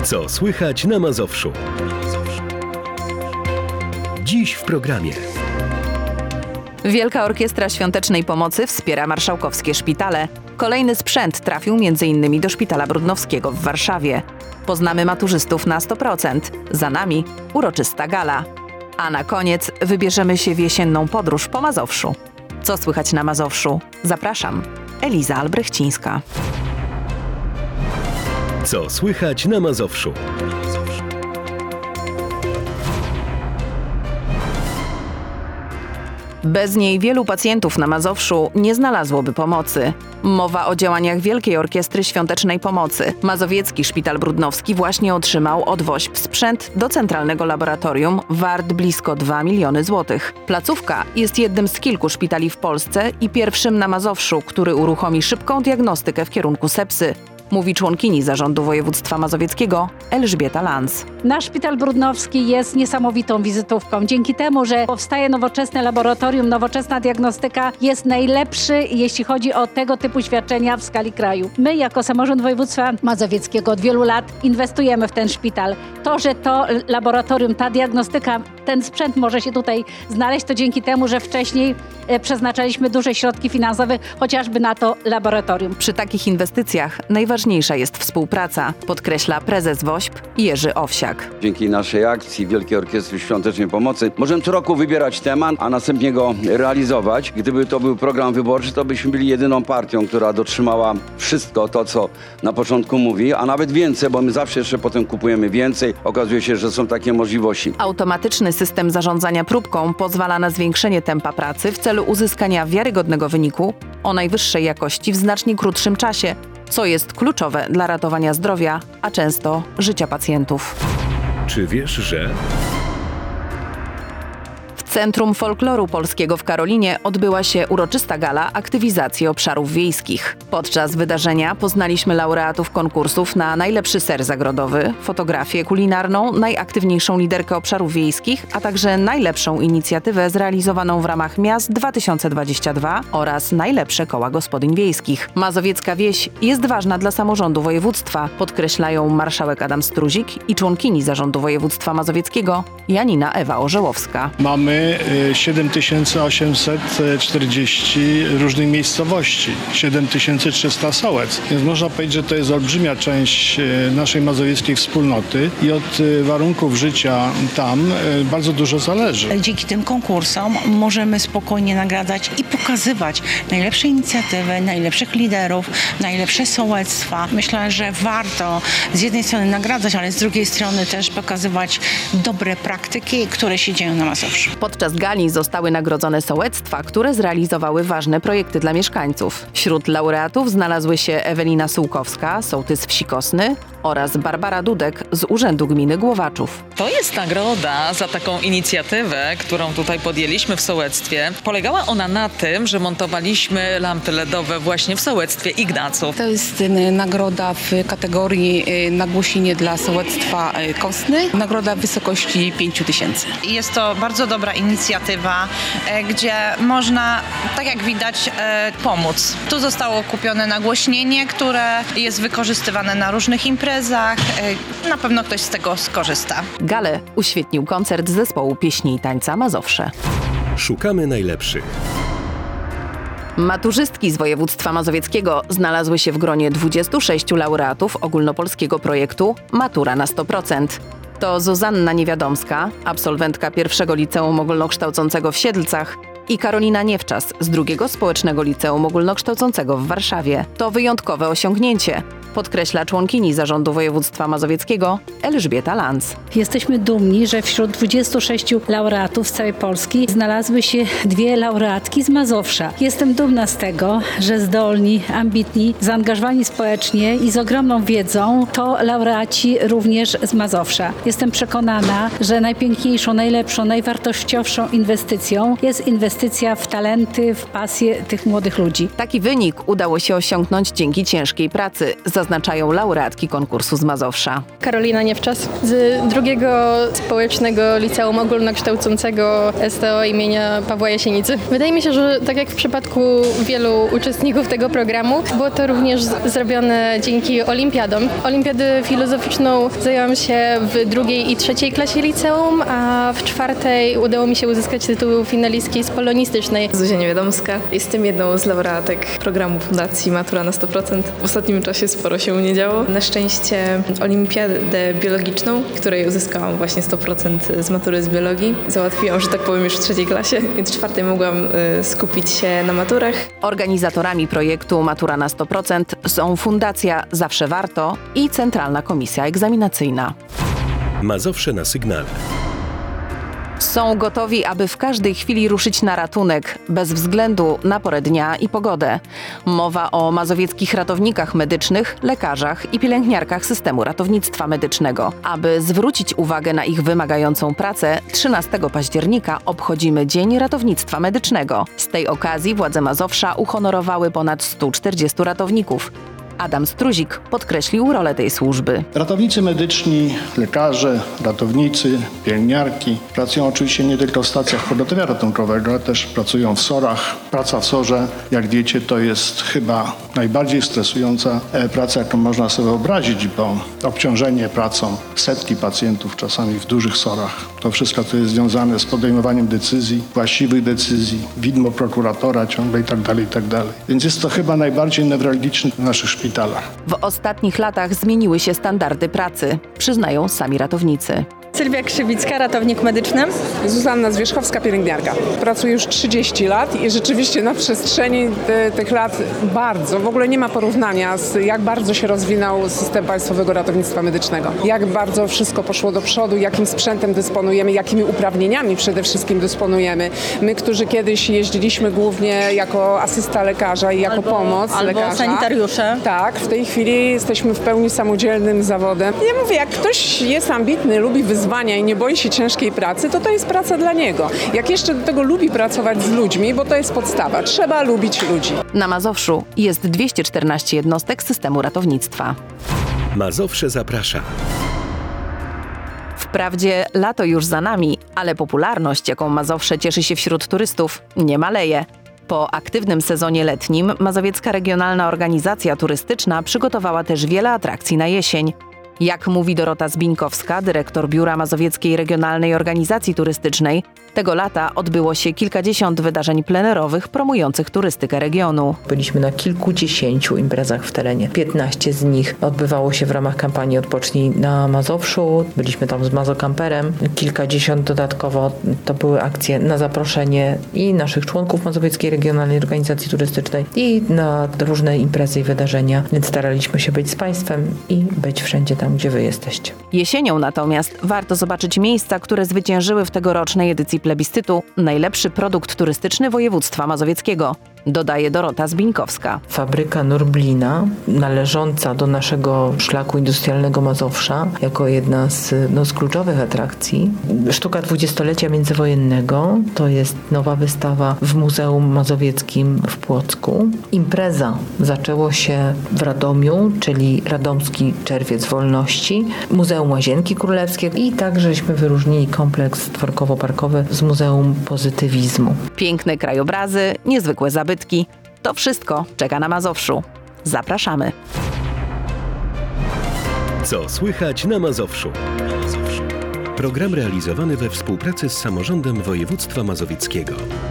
Co słychać na Mazowszu? Dziś w programie. Wielka Orkiestra Świątecznej Pomocy wspiera marszałkowskie szpitale. Kolejny sprzęt trafił m.in. do Szpitala Brudnowskiego w Warszawie. Poznamy maturzystów na 100%. Za nami uroczysta gala. A na koniec wybierzemy się w jesienną podróż po Mazowszu. Co słychać na Mazowszu? Zapraszam. Eliza Albrechcińska. Co słychać na Mazowszu? Bez niej wielu pacjentów na Mazowszu nie znalazłoby pomocy. Mowa o działaniach Wielkiej Orkiestry Świątecznej Pomocy. Mazowiecki Szpital Brudnowski właśnie otrzymał od WOŚP sprzęt do centralnego laboratorium wart blisko 2 miliony złotych. Placówka jest jednym z kilku szpitali w Polsce i pierwszym na Mazowszu, który uruchomi szybką diagnostykę w kierunku sepsy. Mówi członkini Zarządu Województwa Mazowieckiego Elżbieta Lanz. Nasz Szpital Brudnowski jest niesamowitą wizytówką. Dzięki temu, że powstaje nowoczesne laboratorium, nowoczesna diagnostyka jest najlepszy, jeśli chodzi o tego typu świadczenia w skali kraju. My jako Samorząd Województwa Mazowieckiego od wielu lat inwestujemy w ten szpital. To, że to laboratorium, ta diagnostyka, ten sprzęt może się tutaj znaleźć, to dzięki temu, że wcześniej przeznaczaliśmy duże środki finansowe chociażby na to laboratorium. Przy takich inwestycjach najważniejsza jest współpraca, podkreśla prezes WOŚP Jerzy Owsiak. Dzięki naszej akcji Wielkiej Orkiestry Świątecznej Pomocy możemy co roku wybierać temat, a następnie go realizować. Gdyby to był program wyborczy, to byśmy byli jedyną partią, która dotrzymała wszystko to, co na początku mówi, a nawet więcej, bo my zawsze jeszcze potem kupujemy więcej. Okazuje się, że są takie możliwości. Automatyczny system zarządzania próbką pozwala na zwiększenie tempa pracy w celu uzyskania wiarygodnego wyniku o najwyższej jakości w znacznie krótszym czasie, co jest kluczowe dla ratowania zdrowia, a często życia pacjentów. Czy wiesz, że... W Centrum Folkloru Polskiego w Karolinie odbyła się uroczysta gala aktywizacji obszarów wiejskich. Podczas wydarzenia poznaliśmy laureatów konkursów na najlepszy ser zagrodowy, fotografię kulinarną, najaktywniejszą liderkę obszarów wiejskich, a także najlepszą inicjatywę zrealizowaną w ramach Miast 2022 oraz najlepsze koła gospodyń wiejskich. Mazowiecka wieś jest ważna dla samorządu województwa, podkreślają marszałek Adam Struzik i członkini Zarządu Województwa Mazowieckiego Janina Ewa Orzełowska. Mamy 7840 różnych miejscowości, 7300 sołectw. Więc można powiedzieć, że to jest olbrzymia część naszej mazowieckiej wspólnoty i od warunków życia tam bardzo dużo zależy. Dzięki tym konkursom możemy spokojnie nagradzać i pokazywać najlepsze inicjatywy, najlepszych liderów, najlepsze sołectwa. Myślę, że warto z jednej strony nagradzać, ale z drugiej strony też pokazywać dobre praktyki, które się dzieją na Mazowszu. Podczas gali zostały nagrodzone sołectwa, które zrealizowały ważne projekty dla mieszkańców. Wśród laureatów znalazły się Ewelina Sułkowska, sołtys wsi Kosny oraz Barbara Dudek z Urzędu Gminy Głowaczów. To jest nagroda za taką inicjatywę, którą tutaj podjęliśmy w sołectwie. Polegała ona na tym, że montowaliśmy lampy LEDowe właśnie w sołectwie Ignaców. To jest nagroda w kategorii nagłośnienie dla sołectwa Kosny. Nagroda w wysokości 5000. Jest to bardzo dobra inicjatywa, gdzie można, tak jak widać, pomóc. Tu zostało kupione nagłośnienie, które jest wykorzystywane na różnych imprezach. Na pewno ktoś z tego skorzysta. Galę uświetnił koncert zespołu pieśni i tańca Mazowsze. Szukamy najlepszych. Maturzystki z województwa mazowieckiego znalazły się w gronie 26 laureatów ogólnopolskiego projektu Matura na 100%. To Zuzanna Niewiadomska, absolwentka pierwszego liceum ogólnokształcącego w Siedlcach, i Karolina Niewczas z drugiego społecznego liceum ogólnokształcącego w Warszawie. To wyjątkowe osiągnięcie, podkreśla członkini Zarządu Województwa Mazowieckiego Elżbieta Lanz. Jesteśmy dumni, że wśród 26 laureatów z całej Polski znalazły się 2 laureatki z Mazowsza. Jestem dumna z tego, że zdolni, ambitni, zaangażowani społecznie i z ogromną wiedzą to laureaci również z Mazowsza. Jestem przekonana, że najpiękniejszą, najlepszą, najwartościowszą inwestycją jest inwestycja inwestycja w talenty, w pasję tych młodych ludzi. Taki wynik udało się osiągnąć dzięki ciężkiej pracy, zaznaczają laureatki konkursu z Mazowsza. Karolina Niewczas z drugiego społecznego liceum ogólnokształcącego STO imienia Pawła Jasienicy. Wydaje mi się, że tak jak w przypadku wielu uczestników tego programu, było to również zrobione dzięki olimpiadom. Olimpiadę filozoficzną zajęłam się w 2. i 3. klasie liceum, a w 4. udało mi się uzyskać tytuł finalistki z polonistycznej. Zuzia Niewiadomska. Jestem jedną z laureatek programu Fundacji Matura na 100%. W ostatnim czasie sporo się nie działo. Na szczęście olimpiadę biologiczną, w której uzyskałam właśnie 100% z matury z biologii, załatwiłam, że tak powiem, już w 3. klasie, więc w 4. mogłam skupić się na maturach. Organizatorami projektu Matura na 100% są Fundacja Zawsze Warto i Centralna Komisja Egzaminacyjna. Mazowsze na sygnale. Są gotowi, aby w każdej chwili ruszyć na ratunek, bez względu na porę dnia i pogodę. Mowa o mazowieckich ratownikach medycznych, lekarzach i pielęgniarkach systemu ratownictwa medycznego. Aby zwrócić uwagę na ich wymagającą pracę, 13 października obchodzimy Dzień Ratownictwa Medycznego. Z tej okazji władze Mazowsza uhonorowały ponad 140 ratowników. Adam Struzik podkreślił rolę tej służby. Ratownicy medyczni, lekarze, ratownicy, pielęgniarki pracują oczywiście nie tylko w stacjach pogotowia ratunkowego, ale też pracują w SOR-ach. Praca w SOR-ze, jak wiecie, to jest chyba najbardziej stresująca praca, jaką można sobie wyobrazić, bo obciążenie pracą setki pacjentów, czasami w dużych SOR-ach. To wszystko, co jest związane z podejmowaniem decyzji, właściwych decyzji, widmo prokuratora ciągle itd. Więc jest to chyba najbardziej newralgiczny w naszych szpitalach. W ostatnich latach zmieniły się standardy pracy, przyznają sami ratownicy. Sylwia Krzywicka, ratownik medyczny. Zuzanna Zwierzchowska, pielęgniarka. Pracuję już 30 lat i rzeczywiście na przestrzeni tych lat w ogóle nie ma porównania z jak bardzo się rozwinął system Państwowego Ratownictwa Medycznego. Jak bardzo wszystko poszło do przodu, jakim sprzętem dysponujemy, jakimi uprawnieniami przede wszystkim dysponujemy. My, którzy kiedyś jeździliśmy głównie jako asysta lekarza i jako pomoc lekarza. Albo sanitariusze. Tak, w tej chwili jesteśmy w pełni samodzielnym zawodem. Ja mówię, jak ktoś jest ambitny, lubi wyzwania i nie boi się ciężkiej pracy, to jest praca dla niego. Jak jeszcze do tego lubi pracować z ludźmi, bo to jest podstawa. Trzeba lubić ludzi. Na Mazowszu jest 214 jednostek systemu ratownictwa. Mazowsze zaprasza. Wprawdzie lato już za nami, ale popularność, jaką Mazowsze cieszy się wśród turystów, nie maleje. Po aktywnym sezonie letnim Mazowiecka Regionalna Organizacja Turystyczna przygotowała też wiele atrakcji na jesień. Jak mówi Dorota Zbińkowska, dyrektor Biura Mazowieckiej Regionalnej Organizacji Turystycznej, tego lata odbyło się kilkadziesiąt wydarzeń plenerowych promujących turystykę regionu. Byliśmy na kilkudziesięciu imprezach w terenie. 15 z nich odbywało się w ramach kampanii Odpocznij na Mazowszu. Byliśmy tam z Mazokamperem. Kilkadziesiąt dodatkowo to były akcje na zaproszenie i naszych członków Mazowieckiej Regionalnej Organizacji Turystycznej i na różne imprezy i wydarzenia. Więc staraliśmy się być z Państwem i być wszędzie tam, gdzie Wy jesteście. Jesienią natomiast warto zobaczyć miejsca, które zwyciężyły w tegorocznej edycji plebiscytu Najlepszy produkt turystyczny województwa mazowieckiego, dodaje Dorota Zbińkowska. Fabryka Norblina, należąca do naszego szlaku industrialnego Mazowsza, jako jedna z kluczowych atrakcji. Sztuka dwudziestolecia międzywojennego, to jest nowa wystawa w Muzeum Mazowieckim w Płocku. Impreza zaczęło się w Radomiu, czyli Radomski Czerwiec Wolności, Muzeum Łazienki Królewskie i takżeśmy wyróżnili kompleks dworkowo-parkowy z Muzeum Pozytywizmu. Piękne krajobrazy, niezwykłe zabytki. To wszystko czeka na Mazowszu. Zapraszamy. Co słychać na Mazowszu? Program realizowany we współpracy z Samorządem Województwa Mazowieckiego.